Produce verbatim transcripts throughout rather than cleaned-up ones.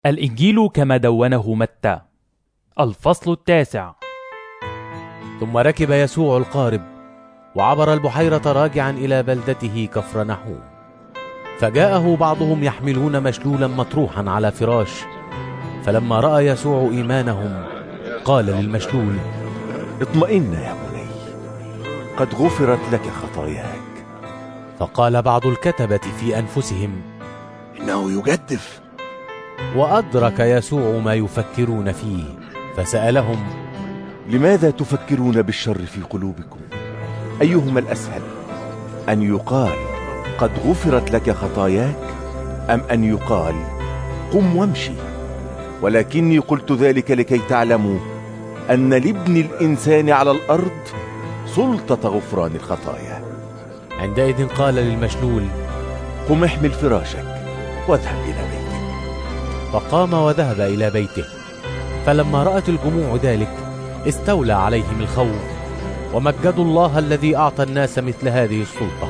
الإنجيل كما دونه متى. الفصل التاسع. ثم ركب يسوع القارب وعبر البحيرة راجعا إلى بلدته كفرنحوم، فجاءه بعضهم يحملون مشلولا مطروحا على فراش، فلما رأى يسوع إيمانهم قال للمشلول: اطمئن يا بني، قد غفرت لك خطاياك. فقال بعض الكتبة في أنفسهم: إنه يجدف. وأدرك يسوع ما يفكرون فيه فسألهم: لماذا تفكرون بالشر في قلوبكم؟ أيهما الأسهل، أن يقال قد غفرت لك خطاياك، أم أن يقال قم وامشي؟ ولكني قلت ذلك لكي تعلموا أن لابن الإنسان على الأرض سلطة غفران الخطايا. عندئذ قال للمشلول: قم احمل فراشك واذهب إلى بيتك. فقام وذهب إلى بيته. فلما رأت الجموع ذلك استولى عليهم الخوف، ومجدوا الله الذي أعطى الناس مثل هذه السلطة.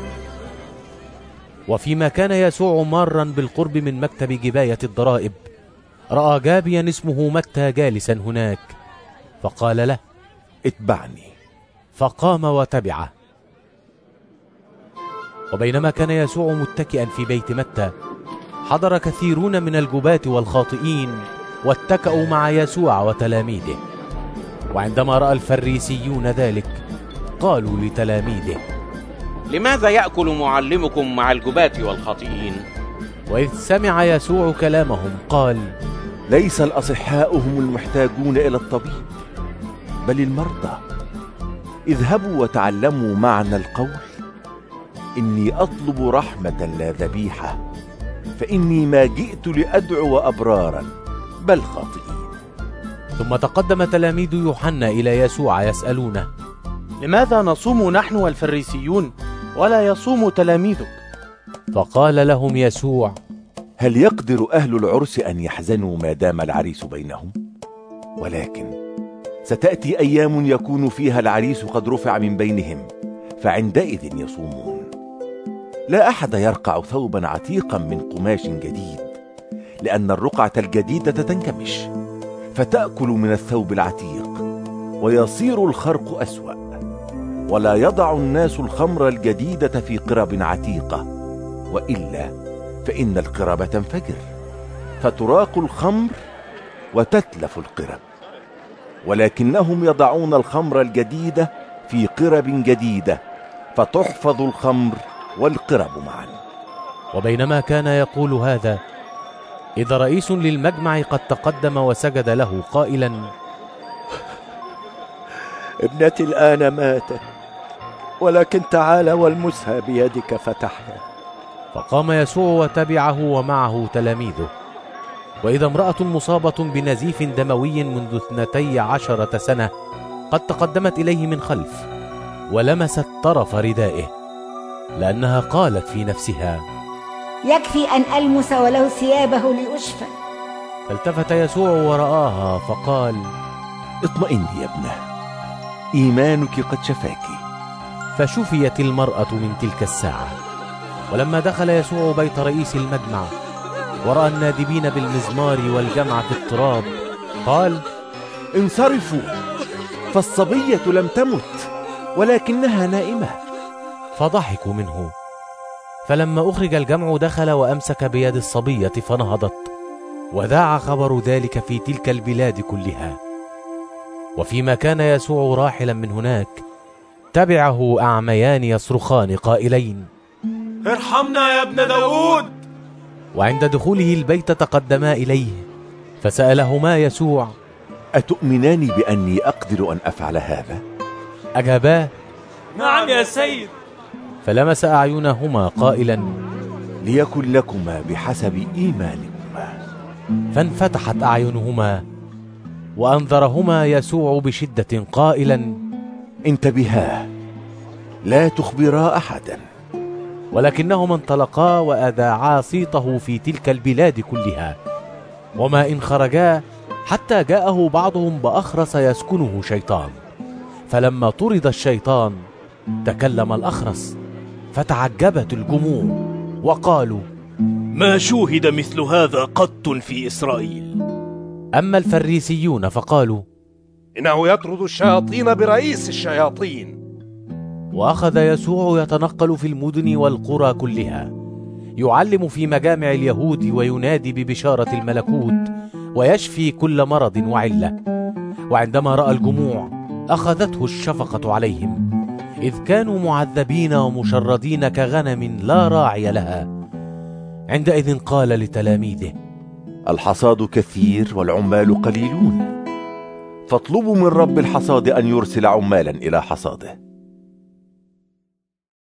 وفيما كان يسوع مارا بالقرب من مكتب جباية الضرائب، رأى جابيا اسمه متى جالسا هناك، فقال له: اتبعني. فقام وتبعه. وبينما كان يسوع متكئا في بيت متى، حضر كثيرون من الجباة والخاطئين واتكأوا مع يسوع وتلاميذه. وعندما رأى الفريسيون ذلك قالوا لتلاميذه: لماذا يأكل معلمكم مع الجباة والخاطئين؟ وإذ سمع يسوع كلامهم قال: ليس الأصحاء هم المحتاجون إلى الطبيب، بل المرضى. اذهبوا وتعلموا معنى القول: إني أطلب رحمة لا ذبيحة، فإني ما جئت لأدعو أبرارا بل خاطئين. ثم تقدم تلاميذ يوحنا إلى يسوع يسألونه: لماذا نصوم نحن والفريسيون ولا يصوم تلاميذك؟ فقال لهم يسوع: هل يقدر أهل العرس أن يحزنوا ما دام العريس بينهم؟ ولكن ستأتي أيام يكون فيها العريس قد رفع من بينهم، فعندئذ يصومون. لا أحد يرقع ثوبا عتيقا من قماش جديد، لأن الرقعة الجديدة تنكمش فتأكل من الثوب العتيق ويصير الخرق أسوأ. ولا يضع الناس الخمر الجديدة في قرب عتيقة، وإلا فإن القرب تنفجر فتراق الخمر وتتلف القرب. ولكنهم يضعون الخمر الجديدة في قرب جديدة فتحفظ الخمر والقرب معا. وبينما كان يقول هذا، إذا رئيس للمجمع قد تقدم وسجد له قائلا: ابنتي الآن ماتت، ولكن تعال والمسها بيدك فتحيا. فقام يسوع وتبعه ومعه تلاميذه. وإذا امرأة مصابة بنزيف دموي منذ اثنتي عشرة سنة قد تقدمت إليه من خلف ولمست طرف ردائه، لأنها قالت في نفسها: يكفي أن ألمس ولو ثيابه لأشفى. فالتفت يسوع ورآها فقال: اطمئني يا ابنة، إيمانك قد شفاك. فشفيت المرأة من تلك الساعة. ولما دخل يسوع بيت رئيس المجمع ورأى النادبين بالمزمار والجمع في التراب، قال: انصرفوا، فالصبية لم تمت ولكنها نائمة. فضحكوا منه. فلما أخرج الجمع دخل وأمسك بيد الصبية فنهضت، وذاع خبر ذلك في تلك البلاد كلها. وفيما كان يسوع راحلا من هناك تبعه أعميان يصرخان قائلين: ارحمنا يا ابن داود. وعند دخوله البيت تقدما إليه فسألهما يسوع: أتؤمنان بأني أقدر أن أفعل هذا؟ أجاباه: نعم يا سيد. فلمس أعينهما قائلا: ليكن لكما بحسب إيمانكما. فانفتحت أعينهما. وأنذرهما يسوع بشدة قائلا: انتبها، لا تخبرا أحدا. ولكنهما انطلقا وأذاعا صيته في تلك البلاد كلها. وما إن خرجا حتى جاءه بعضهم بأخرس يسكنه شيطان، فلما طرد الشيطان تكلم الأخرس، فتعجبت الجموع وقالوا: ما شوهد مثل هذا قط في إسرائيل. أما الفريسيون فقالوا: إنه يطرد الشياطين برئيس الشياطين. وأخذ يسوع يتنقل في المدن والقرى كلها، يعلم في مجامع اليهود وينادي ببشارة الملكوت ويشفي كل مرض وعلة. وعندما رأى الجموع أخذته الشفقة عليهم، إذ كانوا معذبين ومشردين كغنم لا راعي لها. عندئذ قال لتلاميذه: الحصاد كثير والعمال قليلون، فاطلبوا من رب الحصاد أن يرسل عمالا إلى حصاده.